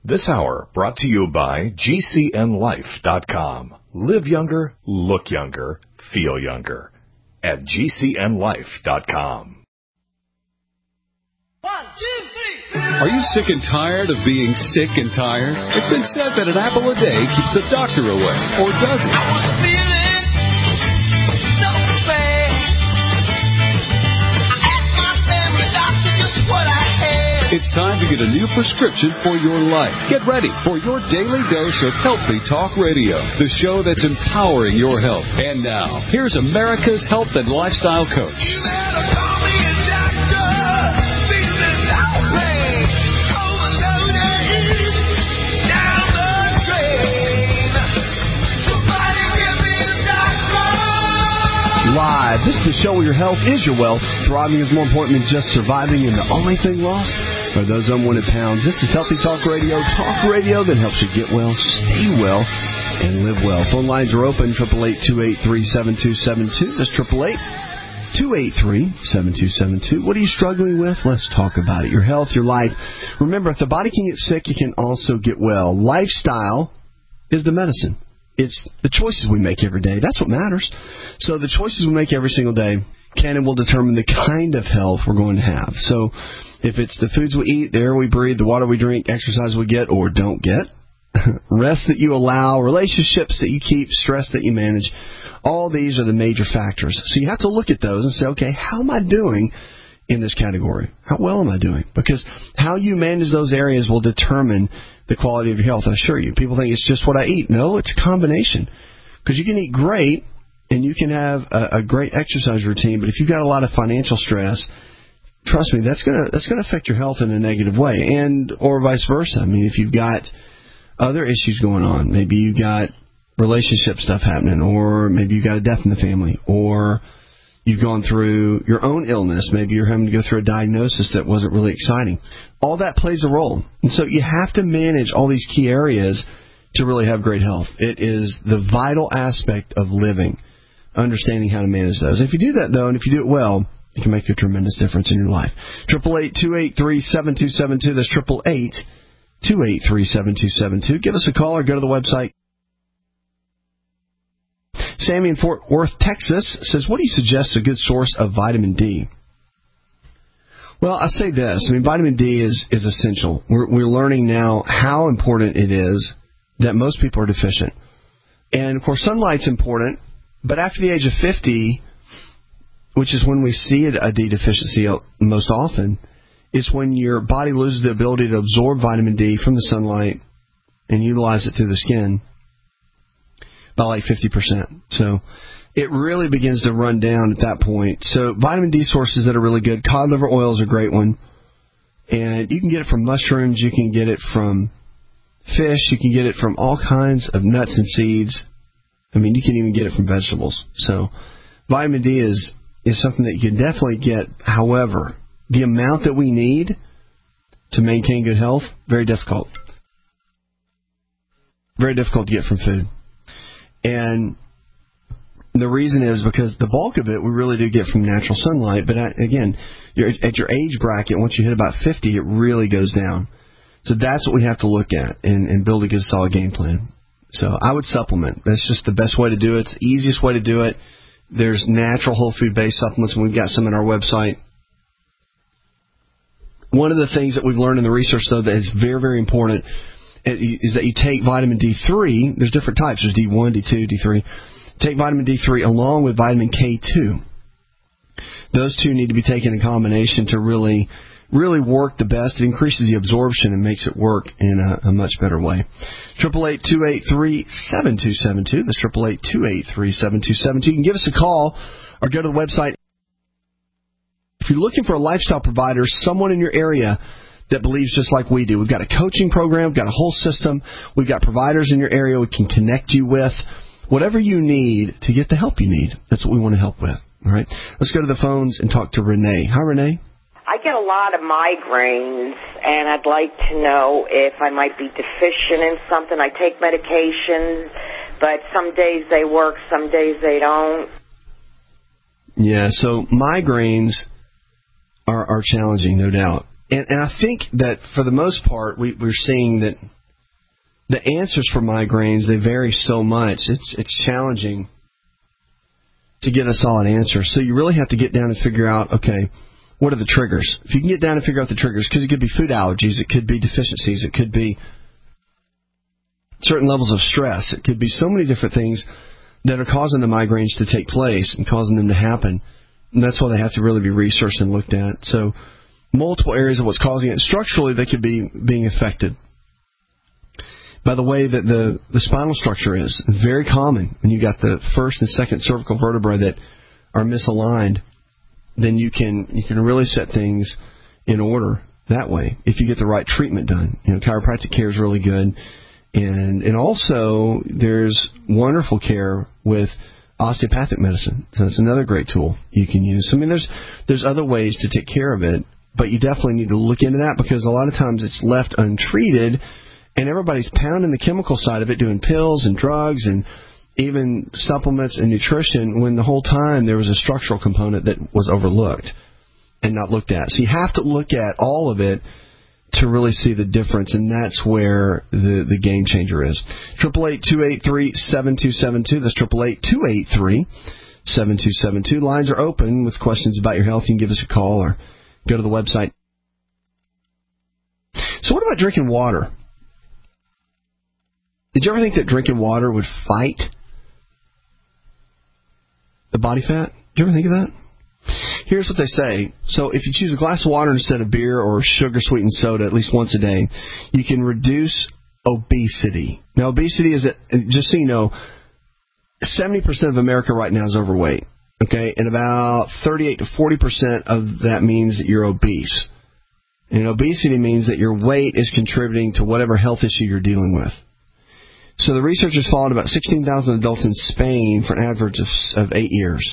This hour brought to you by GCNLife.com. Live younger, look younger, feel younger at GCNLife.com. 1, 2, 3. Are you sick and tired of being sick and tired? It's been said that an apple a day keeps the doctor away, or does it? I was feeling so bad. I asked my family doctor just what I had. It's time to get a new prescription for your life. Get ready for your daily dose of Healthy Talk Radio, the show that's empowering your health. And now, here's America's health and lifestyle coach. You better call me a doctor. Feeling no pain. Overloaded. Down the drain. Somebody give me a doctor. Live. This is the show where your health is your wealth. Thriving is more important than just surviving, and the only thing lost are those unwanted pounds. This is Healthy Talk Radio that helps you get well, stay well, and live well. Phone lines are open, 888-283-7272. That's 888-283-7272. What are you struggling with? Let's talk about it. Your health, your life. Remember, if the body can get sick, it can also get well. Lifestyle is the medicine. It's the choices we make every day. That's what matters. So the choices we make every single day can and will determine the kind of health we're going to have. So if it's the foods we eat, the air we breathe, the water we drink, exercise we get or don't get, rest that you allow, relationships that you keep, stress that you manage, all these are the major factors. So you have to look at those and say, okay, how am I doing in this category? How well am I doing? Because how you manage those areas will determine the quality of your health, I assure you. People think it's just what I eat. No, it's a combination. Because you can eat great and you can have a great exercise routine, but if you've got a lot of financial stress, trust me, that's going to affect your health in a negative way, and or vice versa. I mean, if you've got other issues going on, maybe you got relationship stuff happening, or maybe you got a death in the family, or you've gone through your own illness, maybe you're having to go through a diagnosis that wasn't really exciting. All that plays a role, and so you have to manage all these key areas to really have great health. It is the vital aspect of living, understanding how to manage those. If you do that, though, and if you do it well, it can make a tremendous difference in your life. 888-283-7272. That's 888-283-7272. Give us a call or go to the website. Sammy in Fort Worth, Texas says, what do you suggest is a good source of vitamin D? Well, I say this. I mean, vitamin D is essential. We're learning now how important it is that most people are deficient. And, of course, sunlight's important, but after the age of 50, which is when we see a D deficiency most often, is when your body loses the ability to absorb vitamin D from the sunlight and utilize it through the skin by like 50%. So it really begins to run down at that point. So vitamin D sources that are really good. Cod liver oil is a great one. And you can get it from mushrooms. You can get it from fish. You can get it from all kinds of nuts and seeds. I mean, you can even get it from vegetables. So vitamin D is something that you can definitely get. However, the amount that we need to maintain good health, very difficult. Very difficult to get from food. And the reason is because the bulk of it we really do get from natural sunlight. But again, at your age bracket, once you hit about 50, it really goes down. So that's what we have to look at and build a good solid game plan. So I would supplement. That's just the best way to do it. It's the easiest way to do it. There's natural whole food-based supplements, and we've got some on our website. One of the things that we've learned in the research, though, that is very, very important is that you take vitamin D3. There's different types. There's D1, D2, D3. Take vitamin D3 along with vitamin K2. Those two need to be taken in combination to really work the best. It increases the absorption and makes it work in a much better way. 888-283-7272. That's 888-283-7272. You can give us a call or go to the website. If you're looking for a lifestyle provider, someone in your area that believes just like we do. We've got a coaching program, we've got a whole system, we've got providers in your area we can connect you with. Whatever you need to get the help you need, that's what we want to help with. All right? Let's go to the phones and talk to Renee. Hi, Renee. I get a lot of migraines, and I'd like to know if I might be deficient in something. I take medications, but some days they work, some days they don't. Yeah, so migraines are challenging, no doubt. And I think that for the most part, we're seeing that the answers for migraines, they vary so much. It's challenging to get a solid answer. So you really have to get down and figure out, okay, what are the triggers? If you can get down and figure out the triggers, because it could be food allergies, it could be deficiencies, it could be certain levels of stress, it could be so many different things that are causing the migraines to take place and causing them to happen. And that's why they have to really be researched and looked at. So multiple areas of what's causing it. Structurally, they could be being affected by the way that the spinal structure is. Very common. When you got the first and second cervical vertebrae that are misaligned, then you can really set things in order that way if you get the right treatment done. Chiropractic care is really good. And also, there's wonderful care with osteopathic medicine. So it's another great tool you can use. I mean, there's other ways to take care of it, but you definitely need to look into that because a lot of times it's left untreated, and everybody's pounding the chemical side of it, doing pills and drugs and even supplements and nutrition, when the whole time there was a structural component that was overlooked and not looked at. So you have to look at all of it to really see the difference, and that's where the game changer is. 888-283-7272. That's 888-283-7272. Lines are open with questions about your health. You can give us a call or go to the website. So what about drinking water? Did you ever think that drinking water would fight the body fat? Did you ever think of that? Here's what they say. So if you choose a glass of water instead of beer or sugar-sweetened soda at least once a day, you can reduce obesity. Now, obesity is, just so you know, 70% of America right now is overweight. Okay? And about 38 to 40% of that means that you're obese. And obesity means that your weight is contributing to whatever health issue you're dealing with. So the researchers followed about 16,000 adults in Spain for an average of 8 years.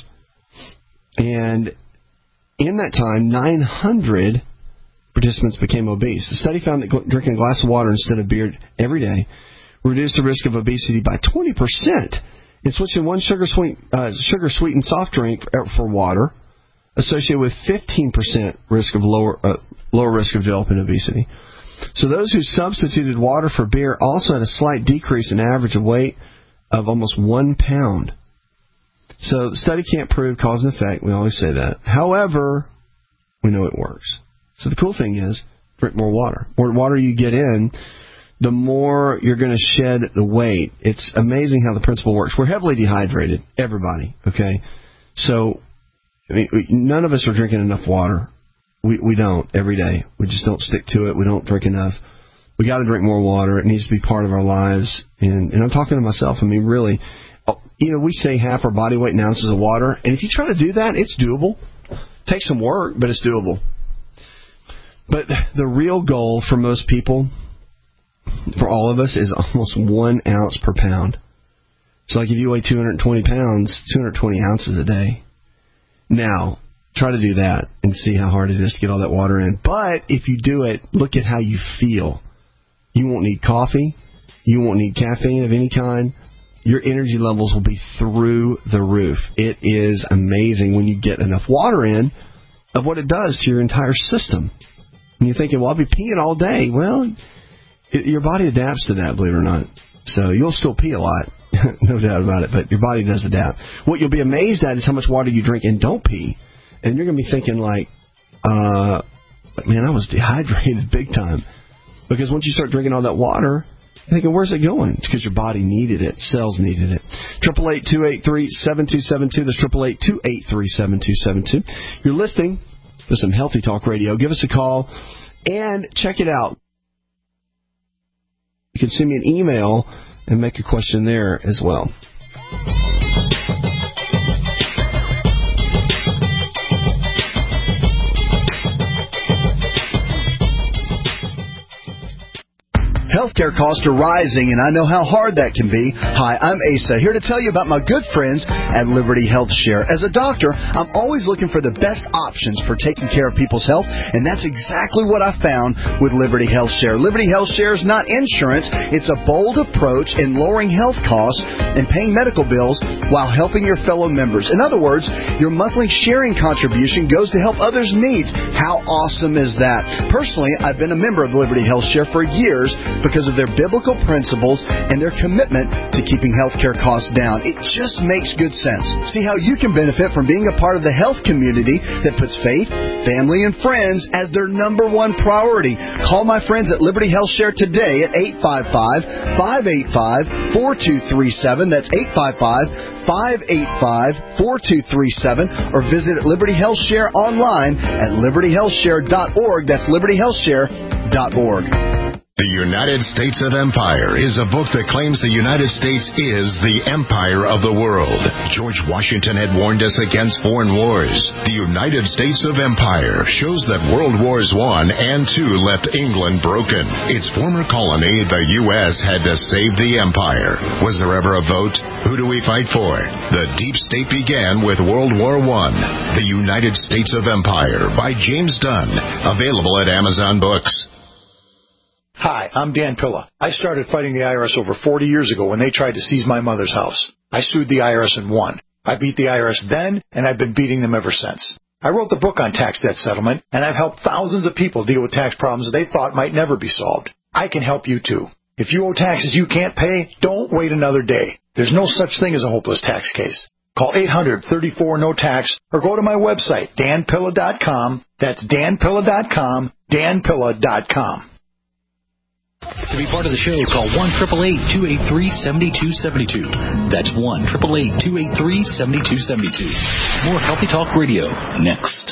And in that time, 900 participants became obese. The study found that drinking a glass of water instead of beer every day reduced the risk of obesity by 20%. And switching one sugar-sweetened soft drink for water associated with 15% risk of lower risk of developing obesity. So those who substituted water for beer also had a slight decrease in average of weight of almost 1 pound. So the study can't prove cause and effect. We always say that. However, we know it works. So the cool thing is, drink more water. The more water you get in, the more you're going to shed the weight. It's amazing how the principle works. We're heavily dehydrated, everybody, okay? So none of us are drinking enough water. We don't every day. We just don't stick to it. We don't drink enough. We got to drink more water. It needs to be part of our lives. And I'm talking to myself. I mean, really, we say half our body weight in ounces of water. And if you try to do that, it's doable. Takes some work, but it's doable. But the real goal for most people, for all of us, is almost 1 ounce per pound. So like if you weigh 220 pounds, 220 ounces a day. Now, try to do that and see how hard it is to get all that water in. But if you do it, look at how you feel. You won't need coffee. You won't need caffeine of any kind. Your energy levels will be through the roof. It is amazing when you get enough water in of what it does to your entire system. And you're thinking, well, I'll be peeing all day. Well, your body adapts to that, believe it or not. So you'll still pee a lot, no doubt about it, but your body does adapt. What you'll be amazed at is how much water you drink and don't pee. And you're going to be thinking like, man, I was dehydrated big time. Because once you start drinking all that water, you're thinking, where's it going? It's because your body needed it. Cells needed it. 888-283-7272. That's 888-283-7272. You're listening to some Healthy Talk Radio. Give us a call and check it out. You can send me an email and make a question there as well. Healthcare costs are rising, and I know how hard that can be. Hi, I'm Asa, here to tell you about my good friends at Liberty Health Share. As a doctor, I'm always looking for the best options for taking care of people's health, and that's exactly what I found with Liberty Health Share. Liberty Health Share is not insurance. It's a bold approach in lowering health costs and paying medical bills while helping your fellow members. In other words, your monthly sharing contribution goes to help others' needs. How awesome is that? Personally, I've been a member of Liberty Health Share for years, because of their biblical principles and their commitment to keeping healthcare costs down. It just makes good sense. See how you can benefit from being a part of the health community that puts faith, family, and friends as their number one priority. Call my friends at Liberty Health Share today at 855-585-4237. That's 855-585-4237, or visit Liberty Health Share online at libertyhealthshare.org. That's libertyhealthshare.org. The United States of Empire is a book that claims the United States is the empire of the world. George Washington had warned us against foreign wars. The United States of Empire shows that World Wars I and II left England broken. Its former colony, the U.S., had to save the empire. Was there ever a vote? Who do we fight for? The Deep State began with World War I. The United States of Empire by James Dunn. Available at Amazon Books. Hi, I'm Dan Pilla. I started fighting the IRS over 40 years ago when they tried to seize my mother's house. I sued the IRS and won. I beat the IRS then, and I've been beating them ever since. I wrote the book on tax debt settlement, and I've helped thousands of people deal with tax problems they thought might never be solved. I can help you too. If you owe taxes you can't pay, don't wait another day. There's no such thing as a hopeless tax case. Call 800-34-NO-TAX or go to my website, danpilla.com. That's danpilla.com, danpilla.com. To be part of the show, call 1-888-283-7272. That's 1-888-283-7272. More Healthy Talk Radio next.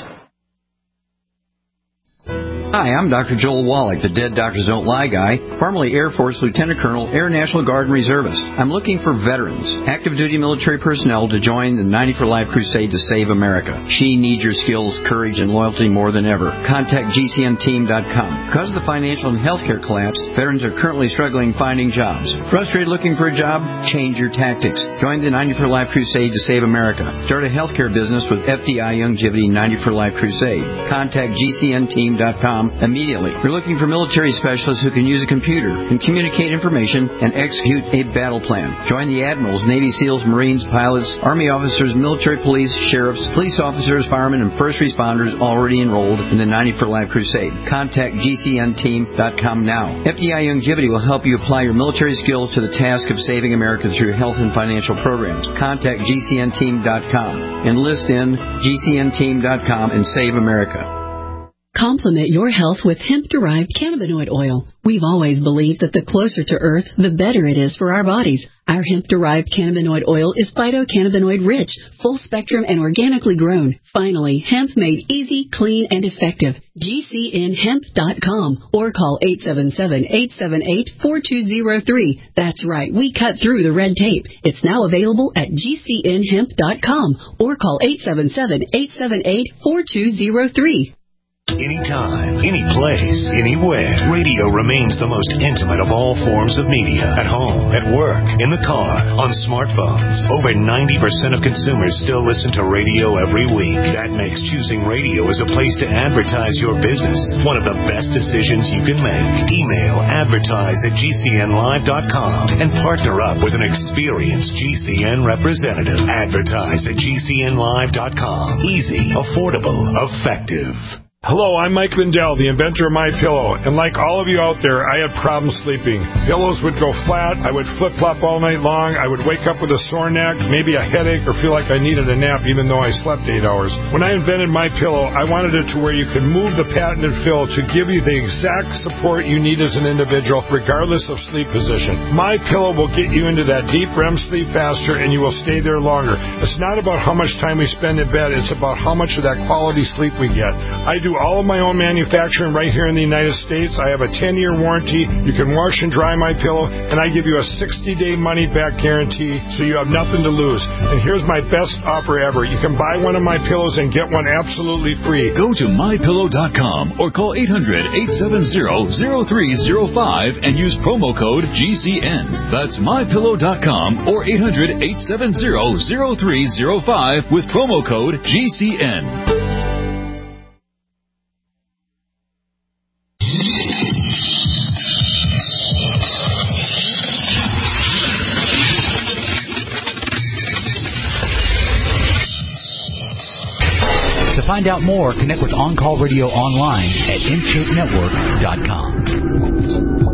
Hi, I'm Dr. Joel Wallach, the Dead Doctors Don't Lie guy, formerly Air Force Lieutenant Colonel, Air National Guard and Reservist. I'm looking for veterans, active duty military personnel to join the 90 for Life crusade to save America. She needs your skills, courage, and loyalty more than ever. Contact GCNteam.com. Because of the financial and healthcare collapse, veterans are currently struggling finding jobs. Frustrated looking for a job? Change your tactics. Join the 90 for Life crusade to save America. Start a healthcare business with FDI Youngevity 90 for Life crusade. Contact GCNteam.com immediately. We're looking for military specialists who can use a computer, can communicate information, and execute a battle plan. Join the admirals, Navy SEALs, Marines, pilots, Army officers, military police, sheriffs, police officers, firemen, and first responders already enrolled in the 90 for Life crusade. Contact GCNteam.com now. FDI Youngevity will help you apply your military skills to the task of saving America through health and financial programs. Contact GCNteam.com. Enlist in GCNteam.com and save America. Complement your health with hemp-derived cannabinoid oil. We've always believed that the closer to Earth, the better it is for our bodies. Our hemp-derived cannabinoid oil is phytocannabinoid-rich, full-spectrum, and organically grown. Finally, hemp made easy, clean, and effective. GCNhemp.com or call 877-878-4203. That's right, we cut through the red tape. It's now available at GCNhemp.com or call 877-878-4203. Anytime, any place, anywhere. Radio remains the most intimate of all forms of media. At home, at work, in the car, on smartphones. Over 90% of consumers still listen to radio every week. That makes choosing radio as a place to advertise your business one of the best decisions you can make. Email advertise@gcnlive.com and partner up with an experienced GCN representative. Advertise at gcnlive.com. Easy, affordable, effective. Hello, I'm Mike Lindell, the inventor of MyPillow, and like all of you out there, I had problems sleeping. Pillows would go flat, I would flip-flop all night long, I would wake up with a sore neck, maybe a headache, or feel like I needed a nap even though I slept 8 hours. When I invented MyPillow, I wanted it to where you could move the patented fill to give you the exact support you need as an individual, regardless of sleep position. MyPillow will get you into that deep REM sleep faster, and you will stay there longer. It's not about how much time we spend in bed, it's about how much of that quality sleep we get. I do all of my own manufacturing right here in the United States. I have a 10-year warranty. You can wash and dry MyPillow, and I give you a 60-day money-back guarantee, so you have nothing to lose. And here's my best offer ever. You can buy one of my pillows and get one absolutely free. Go to MyPillow.com or call 800-870-0305 and use promo code GCN. That's MyPillow.com or 800-870-0305 with promo code GCN. find out more, connect with On Call Radio online at InShapeNetwork.com.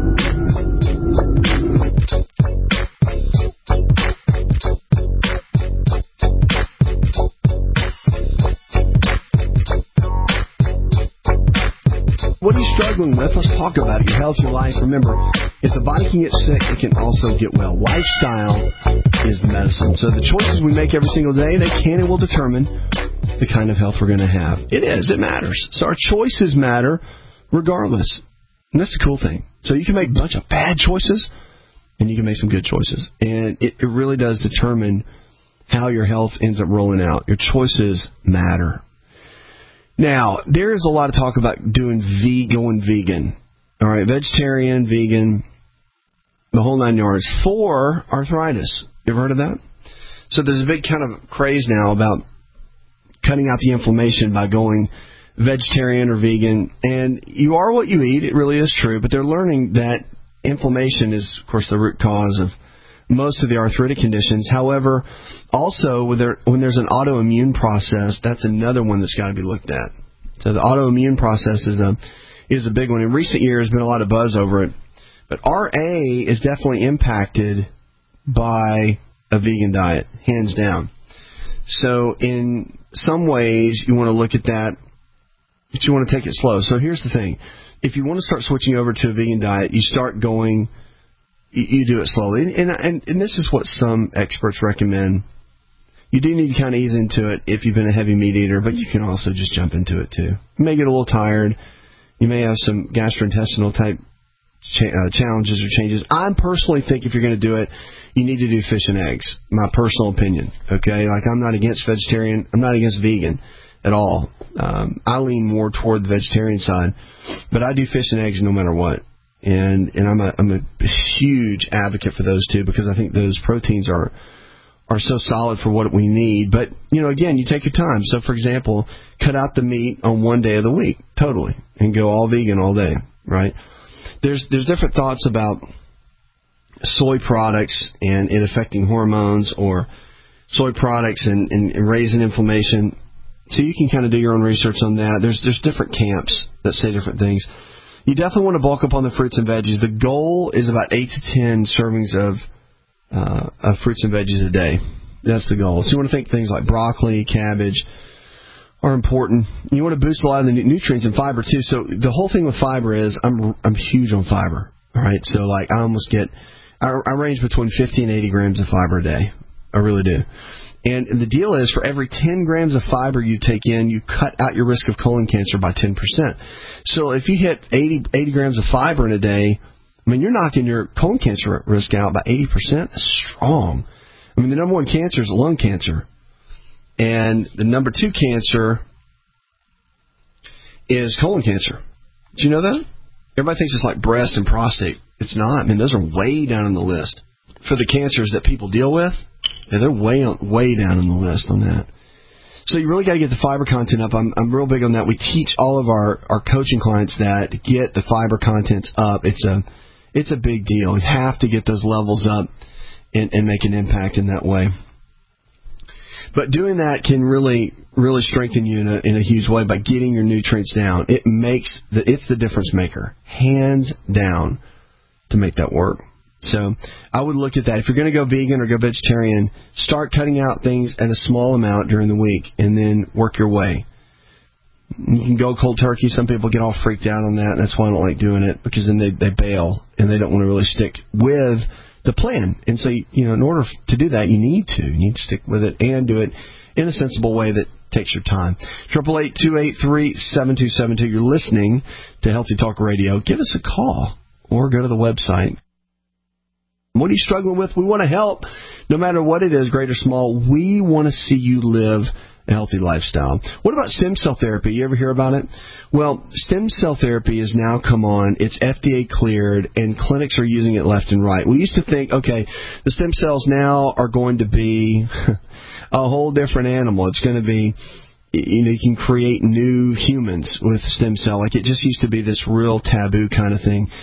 What are you struggling with? Let's talk about it. Your health, your life. Remember, if the body can get sick, it can also get well. Lifestyle is the medicine. So the choices we make every single day, they can and will determine the kind of health we're going to have. It is. It matters. So our choices matter regardless. And that's the cool thing. So you can make a bunch of bad choices, and you can make some good choices. And it really does determine how your health ends up rolling out. Your choices matter. Now, there is a lot of talk about going vegan. All right, vegetarian, vegan, the whole 9 yards for arthritis. You ever heard of that? So there's a big kind of craze now about cutting out the inflammation by going vegetarian or vegan. And you are what you eat. It really is true. But they're learning that inflammation is, of course, the root cause of most of the arthritic conditions. However, also when there's an autoimmune process, that's another one that's got to be looked at. So the autoimmune process is a big one. In recent years, there's been a lot of buzz over it. But RA is definitely impacted by a vegan diet, hands down. So in some ways, you want to look at that, but you want to take it slow. So here's the thing. If you want to start switching over to a vegan diet, you start going... You do it slowly, and this is what some experts recommend. You do need to kind of ease into it if you've been a heavy meat eater, but you can also just jump into it too. You may get a little tired. You may have some gastrointestinal type challenges or changes. I personally think if you're going to do it, you need to do fish and eggs. My personal opinion. Okay, like I'm not against vegetarian. I'm not against vegan at all. I lean more toward the vegetarian side, but I do fish and eggs no matter what. And I'm a huge advocate for those two because I think those proteins are so solid for what we need. But, again, you take your time. So, for example, cut out the meat on one day of the week, totally, and go all vegan all day, right? There's different thoughts about soy products and it affecting hormones or soy products and raising inflammation. So you can kind of do your own research on that. There's different camps that say different things. You definitely want to bulk up on the fruits and veggies. The goal is about 8 to 10 servings of fruits and veggies a day. That's the goal. So you want to think things like broccoli, cabbage are important. You want to boost a lot of the nutrients and fiber too. So the whole thing with fiber is I'm huge on fiber. All right, so like I range between 50 and 80 grams of fiber a day. I really do. And the deal is, for every 10 grams of fiber you take in, you cut out your risk of colon cancer by 10%. So if you hit 80 grams of fiber in a day, I mean, you're knocking your colon cancer risk out by 80%. That's strong. I mean, the number one cancer is lung cancer. And the number 2 cancer is colon cancer. Did you know that? Everybody thinks it's like breast and prostate. It's not. I mean, those are way down on the list. For the cancers that people deal with, they're way down on the list on that. So you really got to get the fiber content up. I'm real big on that. We teach all of our coaching clients that to get the fiber contents up. It's a big deal. You have to get those levels up and make an impact in that way. But doing that can really, really strengthen you in a huge way by getting your nutrients down. It's the difference maker, hands down, to make that work. So I would look at that. If you're going to go vegan or go vegetarian, start cutting out things at a small amount during the week and then work your way. You can go cold turkey. Some people get all freaked out on that. That's why I don't like doing it, because then they bail and they don't want to really stick with the plan. And so, in order to do that, you need to stick with it and do it in a sensible way that takes your time. 888-283-7272. You're listening to Healthy Talk Radio. Give us a call or go to the website. What are you struggling with? We want to help. No matter what it is, great or small, we want to see you live a healthy lifestyle. What about stem cell therapy? You ever hear about it? Well, stem cell therapy has now come on. It's FDA cleared, and clinics are using it left and right. We used to think, okay, the stem cells now are going to be a whole different animal. It's going to be, you can create new humans with stem cell. Like, it just used to be this real taboo kind of thing.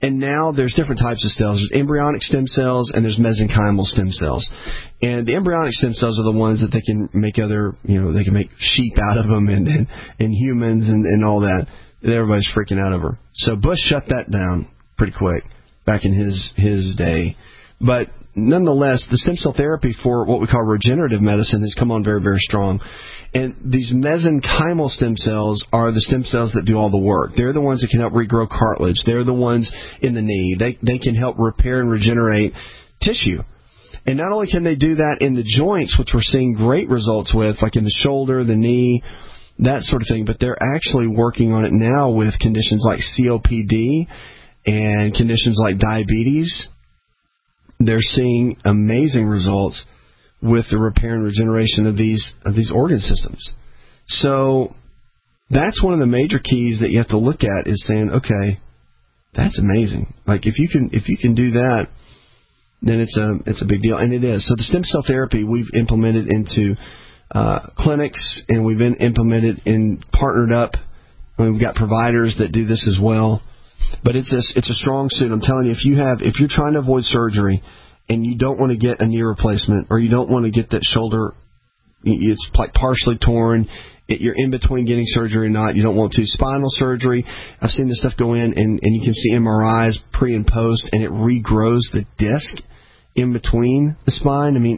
And now there's different types of cells. There's embryonic stem cells and there's mesenchymal stem cells. And the embryonic stem cells are the ones that they can make they can make sheep out of them and humans and all that. Everybody's freaking out over. So Bush shut that down pretty quick back in his day. But nonetheless, the stem cell therapy for what we call regenerative medicine has come on very, very strong. And these mesenchymal stem cells are the stem cells that do all the work. They're the ones that can help regrow cartilage. They're the ones in the knee. They can help repair and regenerate tissue. And not only can they do that in the joints, which we're seeing great results with, like in the shoulder, the knee, that sort of thing, but they're actually working on it now with conditions like COPD and conditions like diabetes. They're seeing amazing results with the repair and regeneration of these organ systems. So that's one of the major keys that you have to look at is saying, okay, that's amazing. Like if you can do that, then it's a big deal, and it is. So the stem cell therapy we've implemented into clinics, and we've been implemented and partnered up. We've got providers that do this as well. But it's a strong suit. I'm telling you, if you're trying to avoid surgery and you don't want to get a knee replacement, or you don't want to get that shoulder, it's like partially torn, you're in between getting surgery or not, you don't want to. Spinal surgery, I've seen this stuff go in, and you can see MRIs pre and post, and it regrows the disc in between the spine. I mean,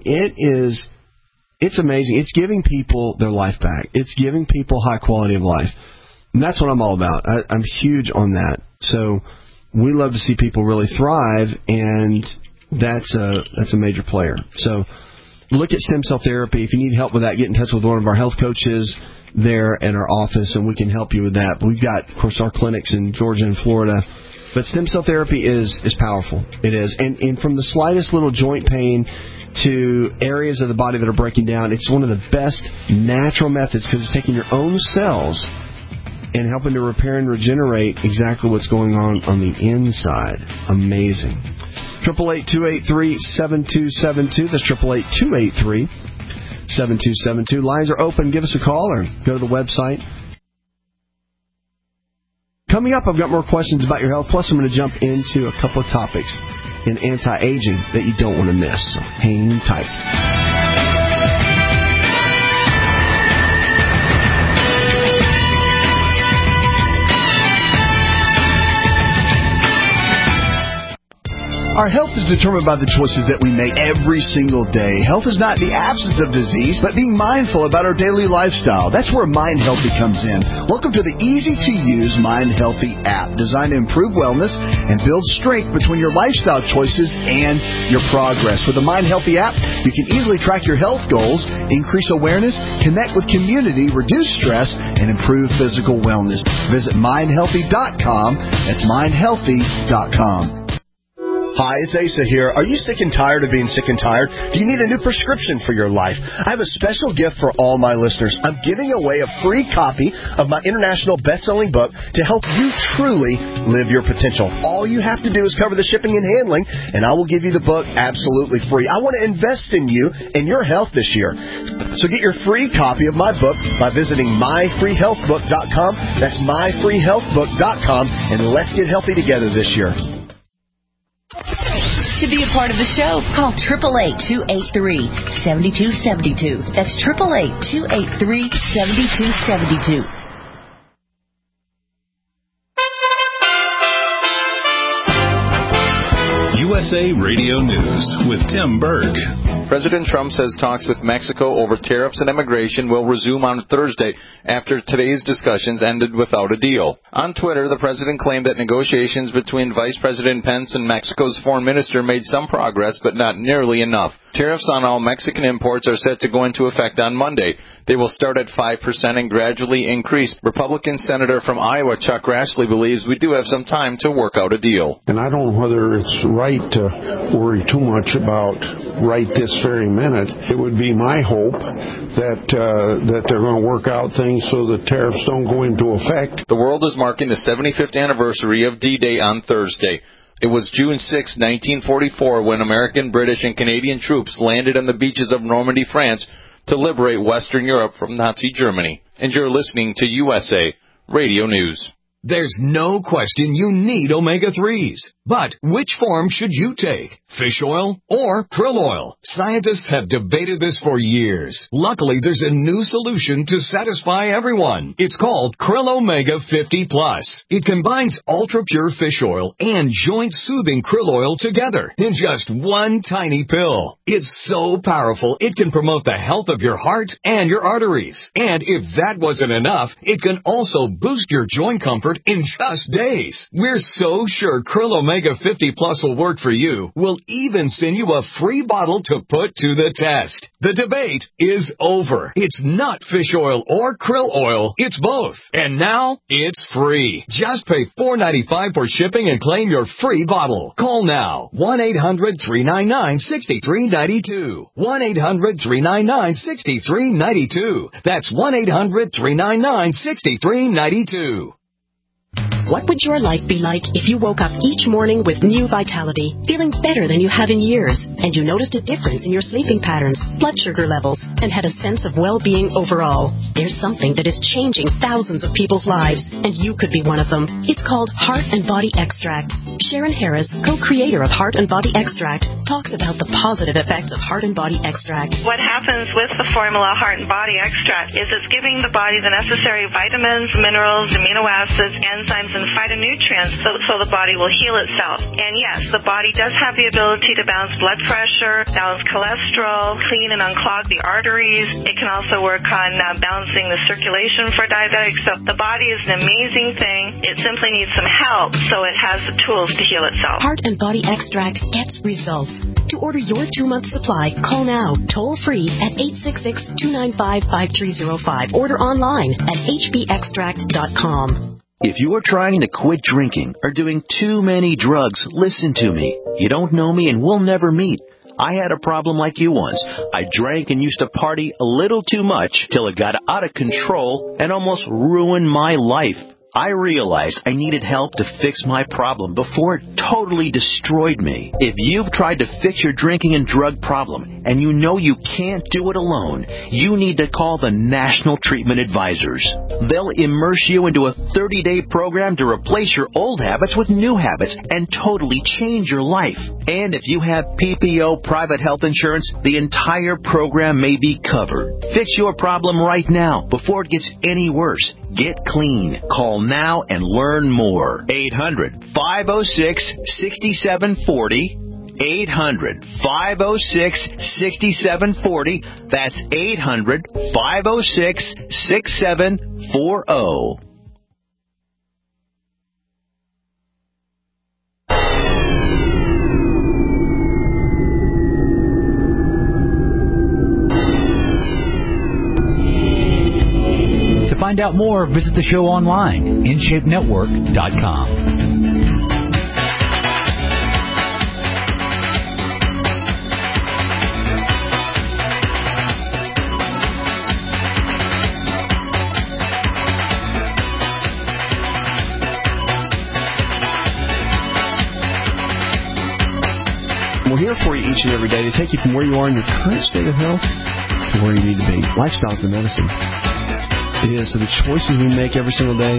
it's amazing. It's giving people their life back. It's giving people high quality of life. And that's what I'm all about. I'm huge on that. So we love to see people really thrive, and that's a major player. So look at stem cell therapy. If you need help with that, get in touch with one of our health coaches there at our office, and we can help you with that. But we've got, of course, our clinics in Georgia and Florida. But stem cell therapy is powerful. It is. And from the slightest little joint pain to areas of the body that are breaking down, it's one of the best natural methods because it's taking your own cells and helping to repair and regenerate exactly what's going on the inside. Amazing. 888-283-7272. That's 888-283-7272. Lines are open. Give us a call or go to the website. Coming up, I've got more questions about your health. Plus, I'm going to jump into a couple of topics in anti-aging that you don't want to miss. So hang tight. Our health is determined by the choices that we make every single day. Health is not the absence of disease, but being mindful about our daily lifestyle. That's where Mind Healthy comes in. Welcome to the easy-to-use Mind Healthy app, designed to improve wellness and build strength between your lifestyle choices and your progress. With the Mind Healthy app, you can easily track your health goals, increase awareness, connect with community, reduce stress, and improve physical wellness. Visit mindhealthy.com. That's mindhealthy.com. Hi, it's Asa here. Are you sick and tired of being sick and tired? Do you need a new prescription for your life? I have a special gift for all my listeners. I'm giving away a free copy of my international best-selling book to help you truly live your potential. All you have to do is cover the shipping and handling, and I will give you the book absolutely free. I want to invest in you and your health this year. So get your free copy of my book by visiting myfreehealthbook.com. That's myfreehealthbook.com, and let's get healthy together this year. To be a part of the show, call 888-283-7272. That's 888-283-7272. USA Radio News with Tim Berg. President Trump says talks with Mexico over tariffs and immigration will resume on Thursday after today's discussions ended without a deal. On Twitter, the president claimed that negotiations between Vice President Pence and Mexico's foreign minister made some progress, but not nearly enough. Tariffs on all Mexican imports are set to go into effect on Monday. They will start at 5% and gradually increase. Republican Senator from Iowa, Chuck Grassley, believes we do have some time to work out a deal. And I don't know whether it's right to worry too much about right this very minute. It would be my hope that they're going to work out things so the tariffs don't go into effect. The world is marking the 75th anniversary of D-Day on Thursday. It was June 6, 1944, when American, British, and Canadian troops landed on the beaches of Normandy, France, to liberate Western Europe from Nazi Germany. And you're listening to USA Radio News. There's no question you need omega-3s. But which form should you take? Fish oil or krill oil? Scientists have debated this for years. Luckily, there's a new solution to satisfy everyone. It's called Krill Omega 50 Plus. It combines ultra-pure fish oil and joint-soothing krill oil together in just one tiny pill. It's so powerful, it can promote the health of your heart and your arteries. And if that wasn't enough, it can also boost your joint comfort in just days. We're so sure Krill Omega 50 Plus will work for you. We'll even send you a free bottle to put to the test. The debate is over. It's not fish oil or krill oil. It's both. And now, it's free. Just pay $4.95 for shipping and claim your free bottle. Call now. 1-800-399-6392. 1-800-399-6392. That's 1-800-399-6392. What would your life be like if you woke up each morning with new vitality, feeling better than you have in years, and you noticed a difference in your sleeping patterns, blood sugar levels, and had a sense of well-being overall? There's something that is changing thousands of people's lives, and you could be one of them. It's called Heart and Body Extract. Sharon Harris, co-creator of Heart and Body Extract, talks about the positive effects of Heart and Body Extract. What happens with the formula Heart and Body Extract is it's giving the body the necessary vitamins, minerals, amino acids, enzymes, and phytonutrients so the body will heal itself. And yes, the body does have the ability to balance blood pressure, balance cholesterol, clean and unclog the arteries. It can also work on balancing the circulation for diabetics. So the body is an amazing thing. It simply needs some help so it has the tools to heal itself. Heart and Body Extract gets results. To order your 2-month supply, call now, toll free at 866-295-5305. Order online at hbextract.com. If you are trying to quit drinking or doing too many drugs, listen to me. You don't know me and we'll never meet. I had a problem like you once. I drank and used to party a little too much till it got out of control and almost ruined my life. I realized I needed help to fix my problem before it totally destroyed me. If you've tried to fix your drinking and drug problem and you know you can't do it alone, you need to call the National Treatment Advisors. They'll immerse you into a 30-day program to replace your old habits with new habits and totally change your life. And if you have PPO private health insurance, the entire program may be covered. Fix your problem right now before it gets any worse. Get clean. Call now and learn more. 800-506-6740. 800-506-6740. That's 800-506-6740. To find out more, visit the show online, InShapeNetwork.com. We're here for you each and every day to take you from where you are in your current state of health to where you need to be. Lifestyle is the medicine. It is. So the choices we make every single day,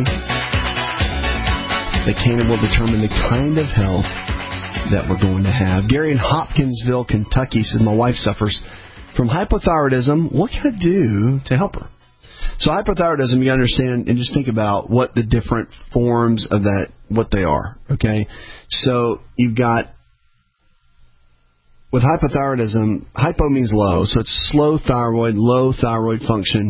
they can and will determine the kind of health that we're going to have. Gary in Hopkinsville, Kentucky says, my wife suffers from hypothyroidism. What can I do to help her? So hypothyroidism, you understand, and just think about what the different forms of that, what they are, okay? So you've got, with hypothyroidism, hypo means low, so it's slow thyroid, low thyroid function,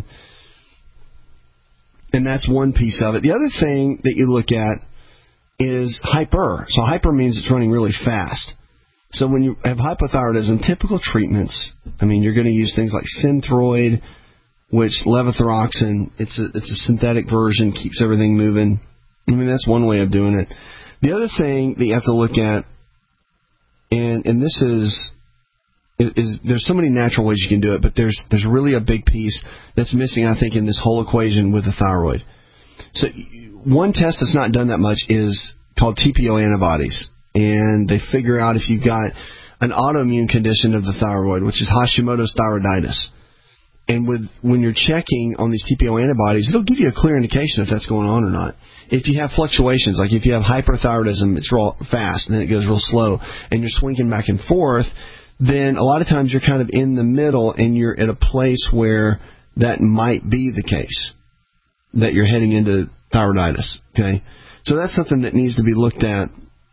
and that's one piece of it. The other thing that you look at is hyper. So hyper means it's running really fast. So when you have hypothyroidism, typical treatments, I mean, you're going to use things like Synthroid, which levothyroxine, it's a synthetic version, keeps everything moving. I mean, that's one way of doing it. The other thing that you have to look at, and this is there's so many natural ways you can do it, but there's really a big piece that's missing, I think, in this whole equation with the thyroid. So one test that's not done that much is called TPO antibodies, and they figure out if you've got an autoimmune condition of the thyroid, which is Hashimoto's thyroiditis. And when you're checking on these TPO antibodies, it'll give you a clear indication if that's going on or not. If you have fluctuations, like if you have hyperthyroidism, it's real fast and then it goes real slow, and you're swinging back and forth, then a lot of times you're kind of in the middle and you're at a place where that might be the case, that you're heading into thyroiditis. Okay, so that's something that needs to be looked at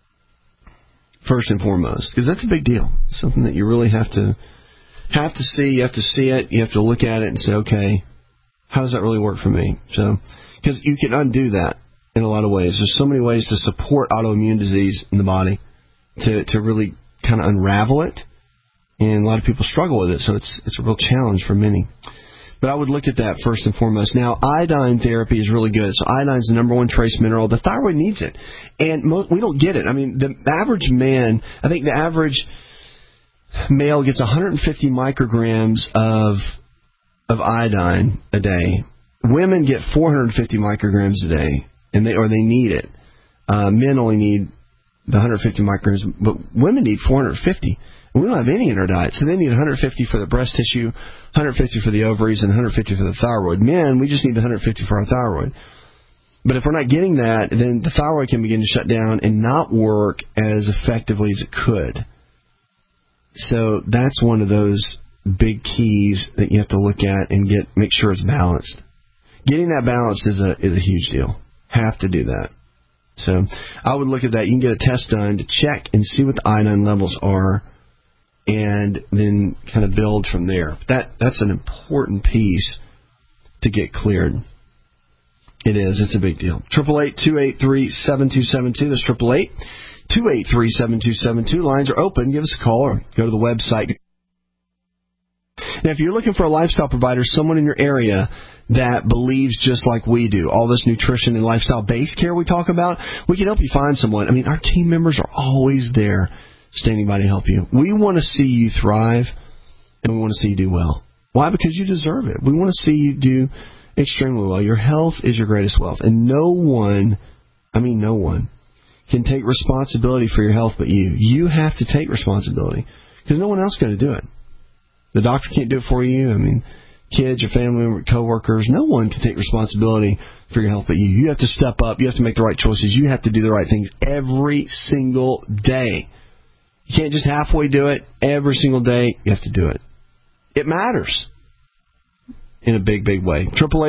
first and foremost, because that's a big deal. Something that you really have to see. You have to see it. You have to look at it and say, okay, how does that really work for me? So, because you can undo that in a lot of ways. There's so many ways to support autoimmune disease in the body to really kind of unravel it, and a lot of people struggle with it. So it's a real challenge for many. But I would look at that first and foremost. Now, iodine therapy is really good. So iodine is the number one trace mineral. The thyroid needs it. And we don't get it. I mean, the average man, I think the average male gets 150 micrograms of iodine a day. Women get 450 micrograms a day, and they need it. Men only need the 150 micrograms, but women need 450. We don't have any in our diet, so they need 150 for the breast tissue, 150 for the ovaries, and 150 for the thyroid. Men, we just need the 150 for our thyroid. But if we're not getting that, then the thyroid can begin to shut down and not work as effectively as it could. So that's one of those big keys that you have to look at and make sure it's balanced. Getting that balanced is a huge deal. Have to do that. So I would look at that. You can get a test done to check and see what the iodine levels are, and then kind of build from there. That's an important piece to get cleared. It is. It's a big deal. 888-283-7272. That's 888-283-7272. Lines are open. Give us a call or go to the website. Now, if you're looking for a lifestyle provider, someone in your area that believes just like we do, all this nutrition and lifestyle-based care we talk about, we can help you find someone. I mean, our team members are always there standing by to help you. We want to see you thrive, and we want to see you do well. Why? Because you deserve it. We want to see you do extremely well. Your health is your greatest wealth, and no one can take responsibility for your health but you. You have to take responsibility because no one else is going to do it. The doctor can't do it for you. I mean, kids, your family member, coworkers, no one can take responsibility for your health but you. You have to step up. You have to make the right choices. You have to do the right things every single day. You can't just halfway do it. Every single day, you have to do it. It matters in a big, big way.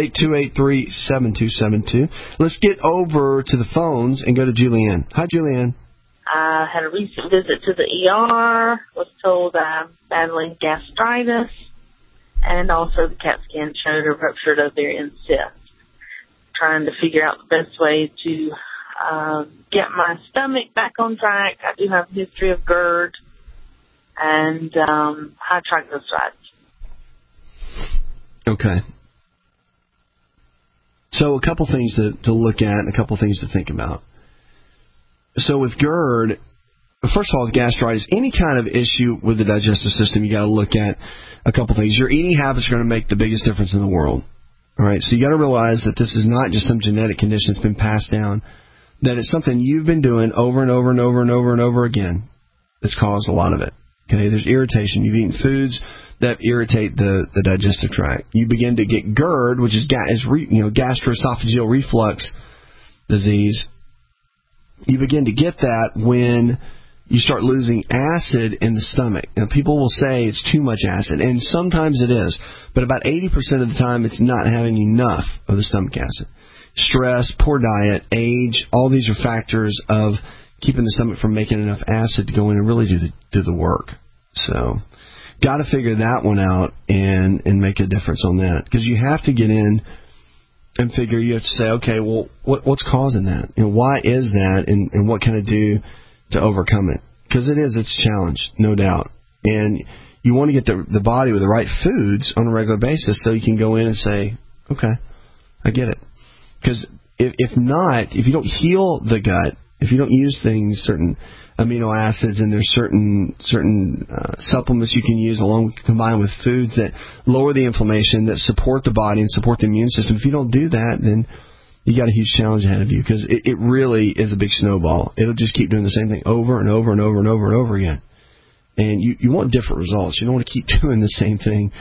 888-283-7272. Let's get over to the phones and go to Julianne. Hi, Julianne. I had a recent visit to the ER, was told I'm battling gastritis, and also the CAT scan showed a ruptured ovarian cyst. Trying to figure out the best way to get my stomach back on track. I do have a history of GERD and high triglycerides. Okay. So a couple things to look at and a couple things to think about. So with GERD, first of all, with gastritis, any kind of issue with the digestive system, you got to look at a couple things. Your eating habits are going to make the biggest difference in the world. All right, so you got to realize that this is not just some genetic condition that's been passed down, that it's something you've been doing over and over and over and over and over again that's caused a lot of it. Okay, there's irritation. You've eaten foods that irritate the digestive tract. You begin to get GERD, which is gastroesophageal reflux disease. You begin to get that when you start losing acid in the stomach. Now, people will say it's too much acid, and sometimes it is, but about 80% of the time it's not having enough of the stomach acid. Stress, poor diet, age, all these are factors of keeping the stomach from making enough acid to go in and really do the work. So, got to figure that one out and make a difference on that. Because you have to get in and figure, you have to say, okay, well, what's causing that? And why is that? And what can I do to overcome it? Because it's a challenge, no doubt. And you want to get the body with the right foods on a regular basis so you can go in and say, okay, I get it. Because if you don't heal the gut, if you don't use things, certain amino acids, and there's certain supplements you can use combined with foods that lower the inflammation, that support the body and support the immune system. If you don't do that, then you got a huge challenge ahead of you because it really is a big snowball. It'll just keep doing the same thing over and over and over and over and over again. And you want different results. You don't want to keep doing the same thing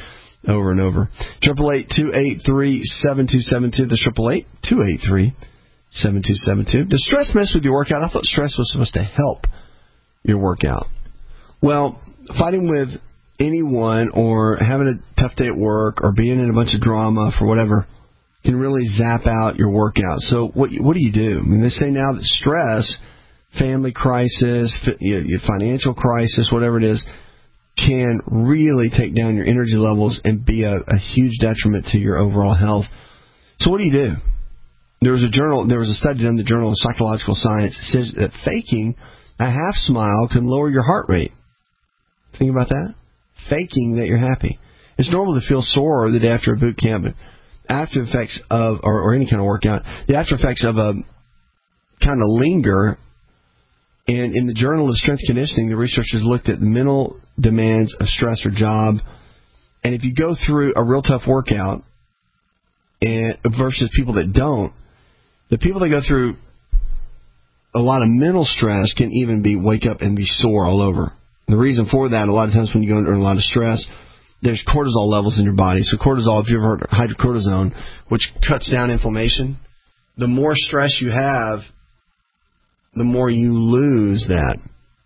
over and over. 888-283-7272. That's 888-283-7272. Does stress mess with your workout? I thought stress was supposed to help your workout. Well, fighting with anyone or having a tough day at work or being in a bunch of drama for whatever can really zap out your workout. So what do you do? I mean, they say now that stress, family crisis, financial crisis, whatever it is, can really take down your energy levels and be a huge detriment to your overall health. So what do you do? There was a study done in the Journal of Psychological Science that says that faking a half smile can lower your heart rate. Think about that. Faking that you're happy. It's normal to feel sore the day after a boot camp, but after effects of, or any kind of workout, the after effects of a kind of linger. And in the Journal of Strength Conditioning, the researchers looked at the mental demands of stress or job. And if you go through a real tough workout and versus people that don't, the people that go through a lot of mental stress can even wake up and be sore all over. The reason for that, a lot of times when you go under a lot of stress, there's cortisol levels in your body. So cortisol, if you've ever heard of hydrocortisone, which cuts down inflammation, the more stress you have, the more you lose that.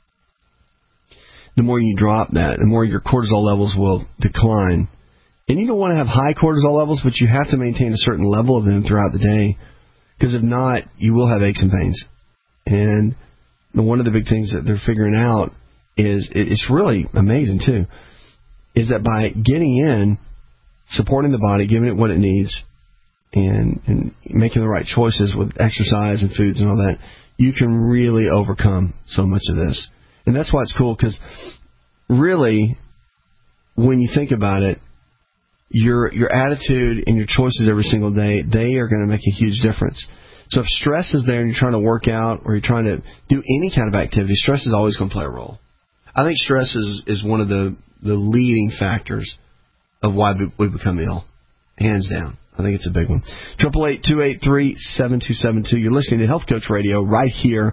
The more you drop that, the more your cortisol levels will decline. And you don't want to have high cortisol levels, but you have to maintain a certain level of them throughout the day, because if not, you will have aches and pains. And one of the big things that they're figuring out is, it's really amazing too, is that by getting in, supporting the body, giving it what it needs, and making the right choices with exercise and foods and all that, you can really overcome so much of this. And that's why it's cool, because really, when you think about it, your attitude and your choices every single day, they are going to make a huge difference. So if stress is there and you're trying to work out or you're trying to do any kind of activity, stress is always going to play a role. I think stress is one of the leading factors of why we become ill, hands down. I think it's a big one. 888-283-7272. You're listening to Health Coach Radio right here.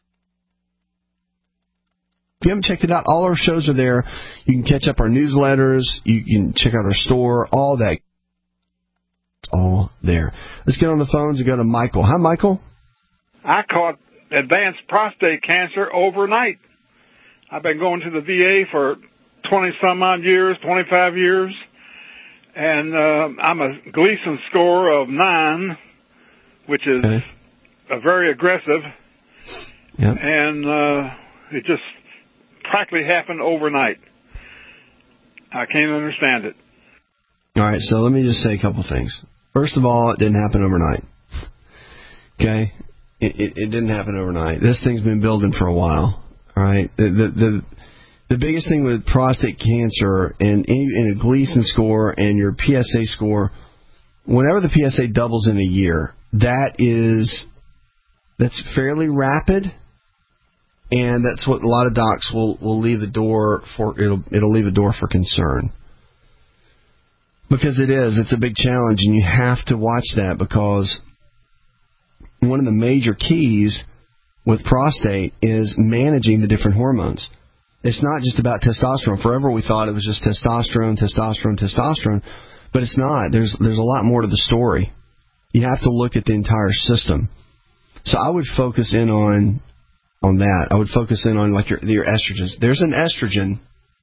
If you haven't checked it out, all our shows are there. You can catch up our newsletters. You can check out our store. All that. It's all there. Let's get on the phones and go to Michael. Hi, Michael. I caught advanced prostate cancer overnight. I've been going to the VA for 20-some-odd years, 25 years. And I'm a Gleason score of 9, which is very aggressive. Yep. And it just practically happened overnight. I can't understand it. All right, so let me just say a couple things. First of all, it didn't happen overnight. Okay? It didn't happen overnight. This thing's been building for a while. All right? The biggest thing with prostate cancer and in a Gleason score and your PSA score, whenever the PSA doubles in a year, that's fairly rapid, and that's what a lot of docs will leave the door for. It'll leave a door for concern, because it's a big challenge, and you have to watch that, because one of the major keys with prostate is managing the different hormones. It's not just about testosterone. Forever we thought it was just testosterone, but it's not. There's a lot more to the story. You have to look at the entire system. So I would focus in on that. I would focus in on like your estrogens. There's an estrogen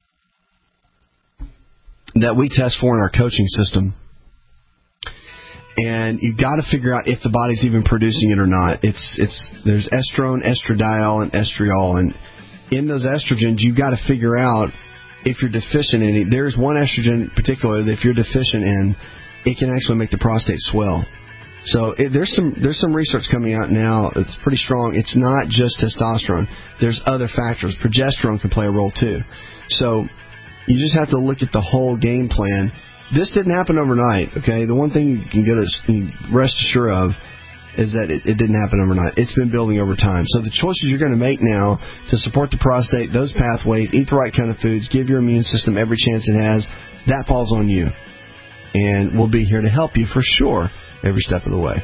that we test for in our coaching system, and you've got to figure out if the body's even producing it or not. There's estrone, estradiol, and estriol, and in those estrogens, you've got to figure out if you're deficient in it. There's one estrogen in particular that if you're deficient in, it can actually make the prostate swell. So there's some research coming out now. It's pretty strong. It's not just testosterone. There's other factors. Progesterone can play a role too. So you just have to look at the whole game plan. This didn't happen overnight, okay? The one thing you can rest assured of is that it didn't happen overnight. It's been building over time. So the choices you're going to make now to support the prostate, those pathways, eat the right kind of foods, give your immune system every chance it has, that falls on you. And we'll be here to help you for sure every step of the way.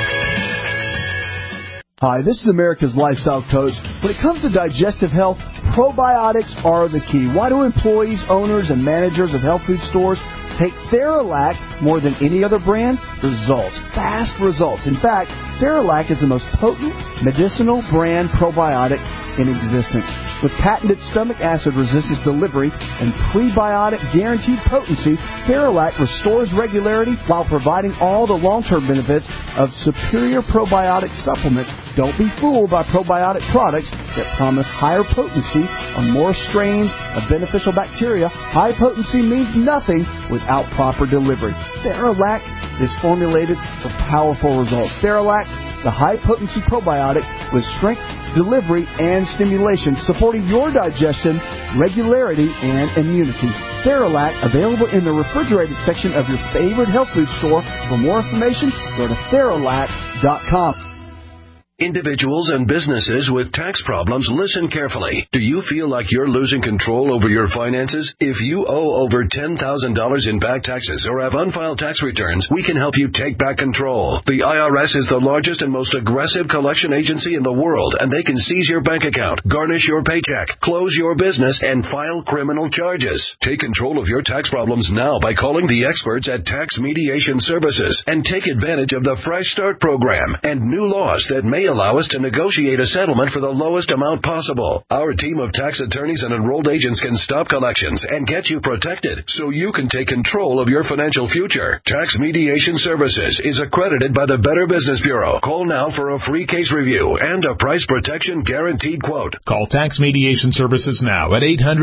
Hi, this is America's Lifestyle Coach. When it comes to digestive health, Probiotics are the key. Why do employees, owners, and managers of health food stores take Theralac more than any other brand? Results. Fast results. In fact, Theralac is the most potent medicinal brand probiotic in existence. With patented stomach acid resistance delivery and prebiotic guaranteed potency, Theralac restores regularity while providing all the long-term benefits of superior probiotic supplements. Don't be fooled by probiotic products that promise higher potency on more strains of beneficial bacteria. High potency means nothing without proper delivery. Theralac is formulated for powerful results. Theralac, the high-potency probiotic with strength, delivery, and stimulation, supporting your digestion, regularity, and immunity. Theralac, available in the refrigerated section of your favorite health food store. For more information, go to Theralac.com. Individuals and businesses with tax problems, listen carefully. Do you feel like you're losing control over your finances? If you owe over $10,000 in back taxes or have unfiled tax returns, we can help you take back control. The IRS is the largest and most aggressive collection agency in the world, and they can seize your bank account, garnish your paycheck, close your business, and file criminal charges. Take control of your tax problems now by calling the experts at Tax Mediation Services and take advantage of the Fresh Start program and new laws that may allow us to negotiate a settlement for the lowest amount possible. Our team of tax attorneys and enrolled agents can stop collections and get you protected so you can take control of your financial future. Tax Mediation Services is accredited by the Better Business Bureau. Call now for a free case review and a price protection guaranteed quote. Call Tax Mediation Services now at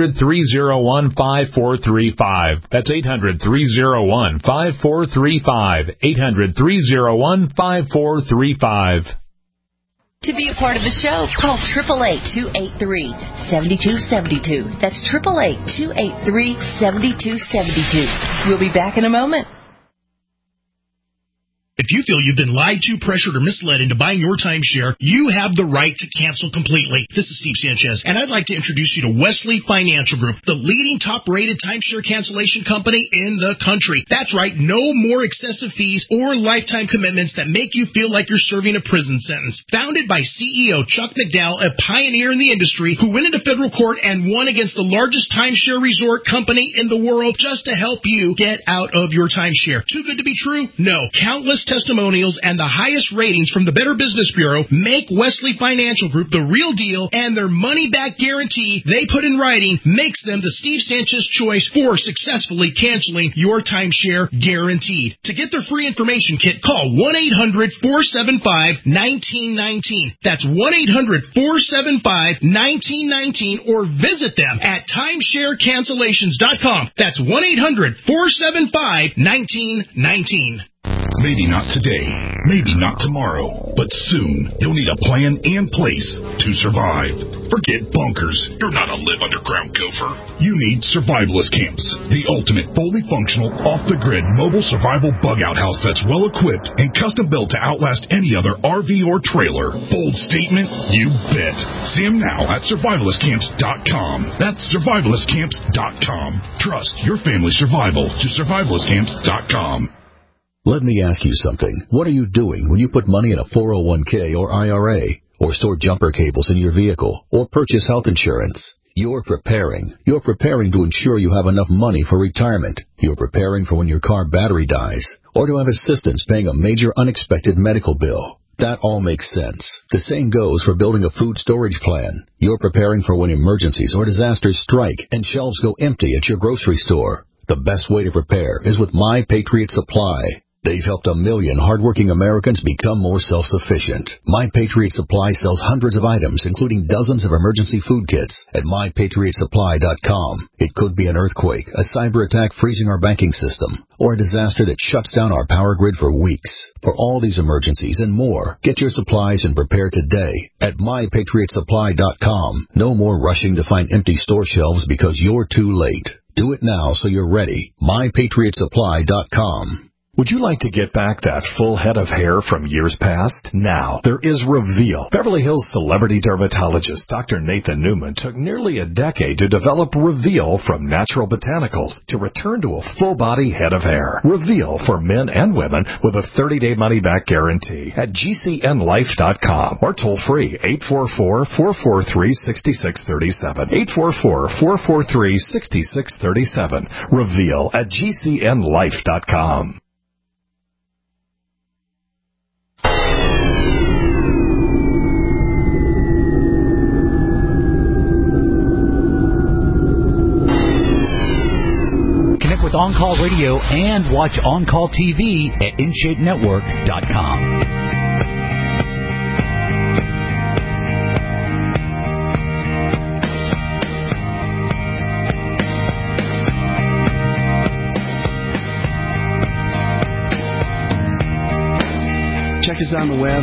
800-301-5435. That's 800-301-5435. 800-301-5435. To be a part of the show, call 888-283-7272. That's 888-283-7272. We'll be back in a moment. If you feel you've been lied to, pressured, or misled into buying your timeshare, you have the right to cancel completely. This is Steve Sanchez, and I'd like to introduce you to Wesley Financial Group, the leading top-rated timeshare cancellation company in the country. That's right, no more excessive fees or lifetime commitments that make you feel like you're serving a prison sentence. Founded by CEO Chuck McDowell, a pioneer in the industry who went into federal court and won against the largest timeshare resort company in the world just to help you get out of your timeshare. Too good to be true? No. Countless testimonials and the highest ratings from the Better Business Bureau make Wesley Financial Group the real deal, and their money-back guarantee they put in writing makes them the Steve Sanchez choice for successfully canceling your timeshare guaranteed. To get their free information kit, call 1-800-475-1919. That's 1-800-475-1919, or visit them at timesharecancellations.com. That's 1-800-475-1919. Maybe not today, maybe not tomorrow, but soon you'll need a plan and place to survive. Forget bunkers. You're not a live underground gopher. You need Survivalist Camps, the ultimate fully functional, off-the-grid mobile survival bug-out house that's well-equipped and custom-built to outlast any other RV or trailer. Bold statement? You bet. See them now at survivalistcamps.com. That's survivalistcamps.com. Trust your family's survival to survivalistcamps.com. Let me ask you something. What are you doing when you put money in a 401k or IRA, or store jumper cables in your vehicle, or purchase health insurance? You're preparing. You're preparing to ensure you have enough money for retirement. You're preparing for when your car battery dies, or to have assistance paying a major unexpected medical bill. That all makes sense. The same goes for building a food storage plan. You're preparing for when emergencies or disasters strike and shelves go empty at your grocery store. The best way to prepare is with My Patriot Supply. They've helped 1 million hardworking Americans become more self-sufficient. My Patriot Supply sells hundreds of items, including dozens of emergency food kits at MyPatriotSupply.com. It could be an earthquake, a cyber attack freezing our banking system, or a disaster that shuts down our power grid for weeks. For all these emergencies and more, get your supplies and prepare today at MyPatriotSupply.com. No more rushing to find empty store shelves because you're too late. Do it now so you're ready. MyPatriotSupply.com. Would you like to get back that full head of hair from years past? Now, there is Reveal. Beverly Hills celebrity dermatologist Dr. Nathan Newman took nearly a decade to develop Reveal from natural botanicals to return to a full-body head of hair. Reveal for men and women with a 30-day money-back guarantee at GCNlife.com or toll free 844-443-6637. 844-443-6637. Reveal at GCNlife.com. Connect with On Call Radio and watch On Call TV at InShapeNetwork.com. Check us out on the web.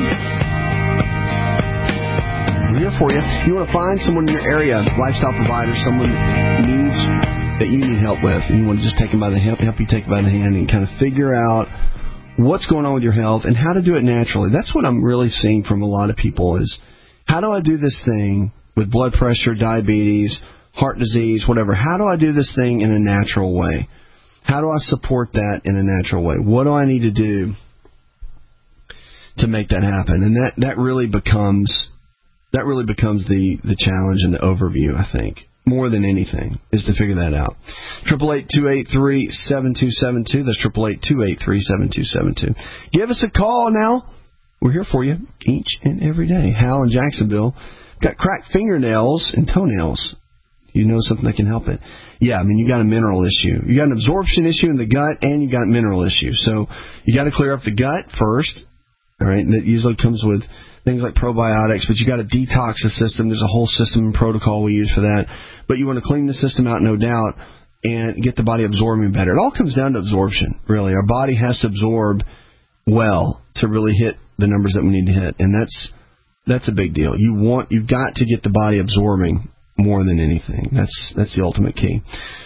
We're here for you. You want to find someone in your area, lifestyle provider, someone that you need help with, and you want to just take them by the help you take them by the hand and kind of figure out what's going on with your health and how to do it naturally. That's what I'm really seeing from a lot of people is, how do I do this thing with blood pressure, diabetes, heart disease, whatever? How do I do this thing in a natural way? How do I support that in a natural way? What do I need to do to make that happen? And that really becomes the challenge and the overview, I think, more than anything, is to figure that out. 888-283-7272. That's 888-283-7272. Give us a call now. We're here for you each and every day. Hal in Jacksonville got cracked fingernails and toenails. You know something that can help it? Yeah, I mean, you got a mineral issue. You got an absorption issue in the gut, and you got a mineral issue. So you got to clear up the gut first. All right, and that usually comes with things like probiotics, but you got to detox the system. There's a whole system and protocol we use for that. But you want to clean the system out, no doubt, and get the body absorbing better. It all comes down to absorption, really. Our body has to absorb well to really hit the numbers that we need to hit, and that's a big deal. You've got to get the body absorbing more than anything. That's the ultimate key.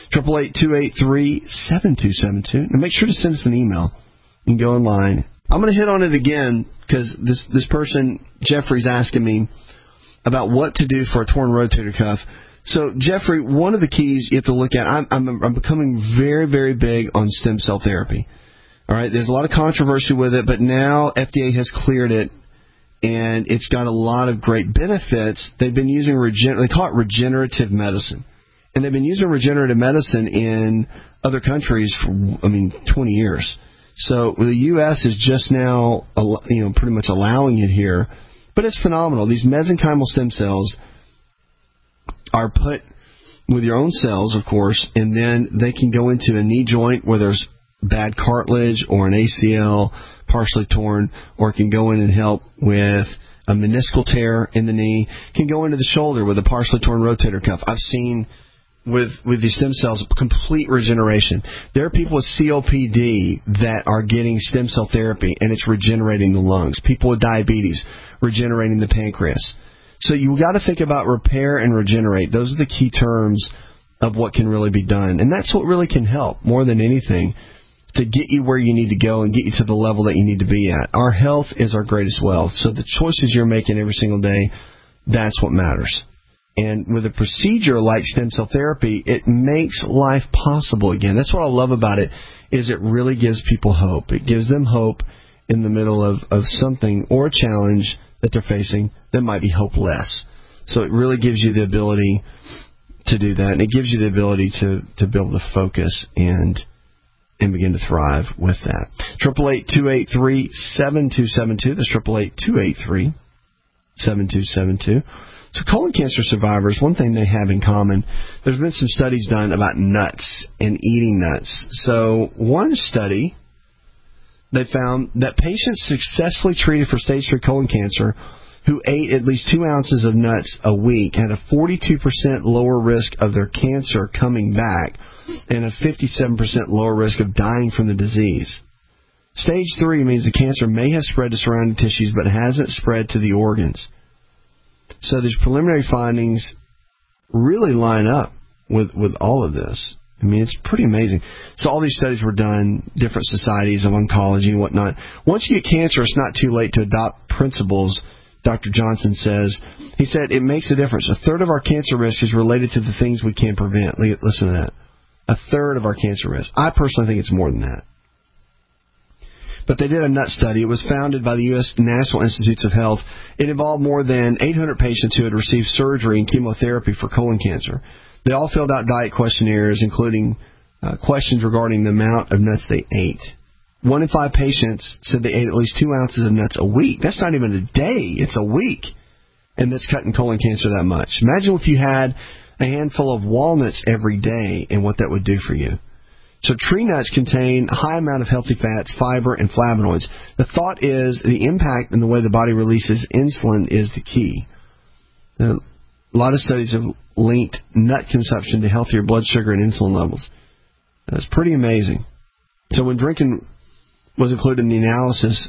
888-283-7272. Now make sure to send us an email. You can go online. I'm going to hit on it again because this person, Jeffrey's asking me about what to do for a torn rotator cuff. So, Jeffrey, one of the keys you have to look at, I'm becoming very, very big on stem cell therapy. All right, there's a lot of controversy with it, but now FDA has cleared it, and it's got a lot of great benefits. They've been using they call it regenerative medicine, and they've been using regenerative medicine in other countries for 20 years. So the U.S. is just now, pretty much allowing it here, but it's phenomenal. These mesenchymal stem cells are put with your own cells, of course, and then they can go into a knee joint where there's bad cartilage or an ACL partially torn, or it can go in and help with a meniscal tear in the knee. It can go into the shoulder with a partially torn rotator cuff. I've seen with these stem cells complete regeneration. There are people with COPD that are getting stem cell therapy, and it's regenerating the lungs. People with diabetes, regenerating the pancreas. So you've got to think about repair and regenerate. Those are the key terms of what can really be done. And that's what really can help, more than anything, to get you where you need to go and get you to the level that you need to be at. Our health is our greatest wealth. So the choices you're making every single day, that's what matters. And with a procedure like stem cell therapy, it makes life possible again. That's what I love about it, is it really gives people hope. It gives them hope in the middle of something or a challenge that they're facing that might be hopeless. So it really gives you the ability to do that, and it gives you the ability to be able to focus and begin to thrive with that. 888-283-7272. That's 888-283-7272. So colon cancer survivors, one thing they have in common, there's been some studies done about nuts and eating nuts. So one study, they found that patients successfully treated for stage 3 colon cancer who ate at least 2 ounces of nuts a week had a 42% lower risk of their cancer coming back and a 57% lower risk of dying from the disease. Stage 3 means the cancer may have spread to surrounding tissues but hasn't spread to the organs. So these preliminary findings really line up with all of this. I mean, it's pretty amazing. So all these studies were done, different societies of oncology and whatnot. Once you get cancer, it's not too late to adopt principles. Dr. Johnson says, he said, it makes a difference. A third of our cancer risk is related to the things we can prevent. Listen to that. A third of our cancer risk. I personally think it's more than that. But they did a nut study. It was founded by the U.S. National Institutes of Health. It involved more than 800 patients who had received surgery and chemotherapy for colon cancer. They all filled out diet questionnaires, including questions regarding the amount of nuts they ate. 1 in 5 patients said they ate at least 2 ounces of nuts a week. That's not even a day. It's a week. And that's cutting colon cancer that much. Imagine if you had a handful of walnuts every day and what that would do for you. So tree nuts contain a high amount of healthy fats, fiber, and flavonoids. The thought is the impact in the way the body releases insulin is the key. A lot of studies have linked nut consumption to healthier blood sugar and insulin levels. That's pretty amazing. So when drinking was included in the analysis,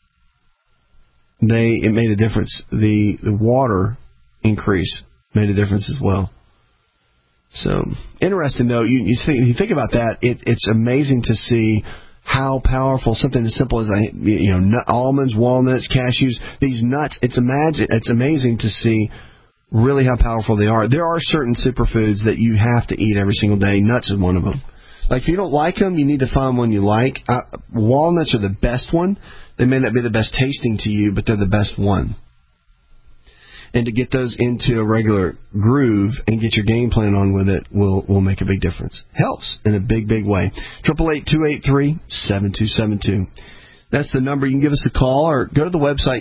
it made a difference. The water increase made a difference as well. So interesting, though. You think about that. It's amazing to see how powerful something as simple as almonds, walnuts, cashews, these nuts. It's amazing to see really how powerful they are. There are certain superfoods that you have to eat every single day. Nuts is one of them. Like if you don't like them, you need to find one you like. Walnuts are the best one. They may not be the best tasting to you, but they're the best one. And to get those into a regular groove and get your game plan on with it will make a big difference. Helps in a big, big way. 888-283-7272. That's the number. You can give us a call or go to the website,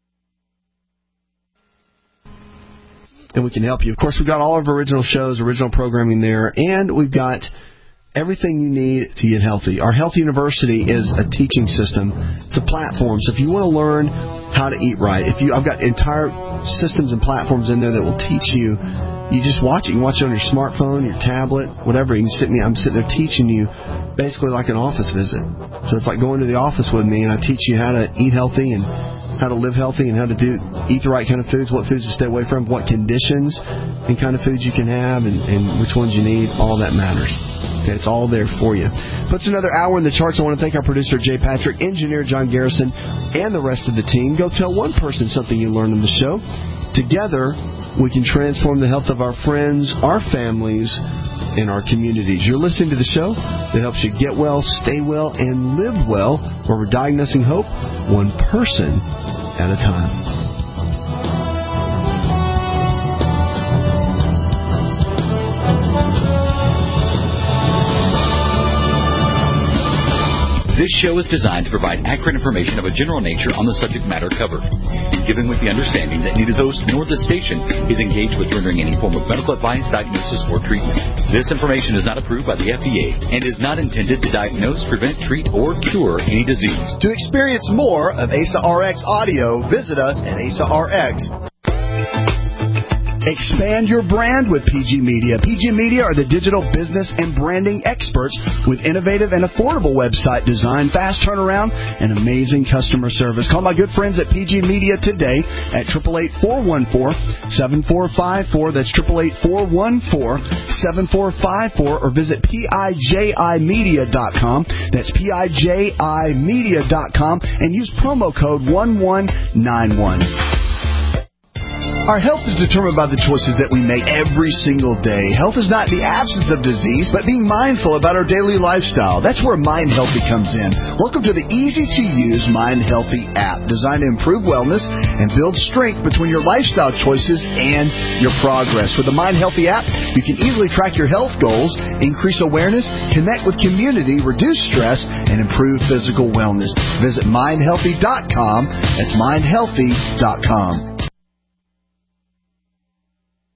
and we can help you. Of course, we've got all of our original shows, original programming there, and we've got everything you need to get healthy. Our Health University is a teaching system. It's a platform. So if you want to learn how to eat right, I've got entire systems and platforms in there that will teach you. You just watch it. You can watch it on your smartphone, your tablet, whatever. I'm sitting there teaching you basically like an office visit. So it's like going to the office with me, and I teach you how to eat healthy and how to live healthy and how to eat the right kind of foods, what foods to stay away from, what conditions and kind of foods you can have, and which ones you need. All that matters. Okay, it's all there for you. Puts another hour in the charts. I want to thank our producer, Jay Patrick, engineer John Garrison, and the rest of the team. Go tell one person something you learned on the show. Together, we can transform the health of our friends, our families, and our communities. You're listening to the show that helps you get well, stay well, and live well, where we're diagnosing hope one person at a time. This show is designed to provide accurate information of a general nature on the subject matter covered, given with the understanding that neither host nor the station is engaged with rendering any form of medical advice, diagnosis, or treatment. This information is not approved by the FDA and is not intended to diagnose, prevent, treat, or cure any disease. To experience more of ASA RX audio, visit us at ASARX. Expand your brand with PG Media. PG Media are the digital business and branding experts with innovative and affordable website design, fast turnaround, and amazing customer service. Call my good friends at PG Media today at 888-414-7454. That's 888-414-7454, or visit PIJImedia.com. That's PIJImedia.com, and use promo code 1191. Our health is determined by the choices that we make every single day. Health is not the absence of disease, but being mindful about our daily lifestyle. That's where Mind Healthy comes in. Welcome to the easy-to-use Mind Healthy app, designed to improve wellness and build strength between your lifestyle choices and your progress. With the Mind Healthy app, you can easily track your health goals, increase awareness, connect with community, reduce stress, and improve physical wellness. Visit mindhealthy.com. That's mindhealthy.com.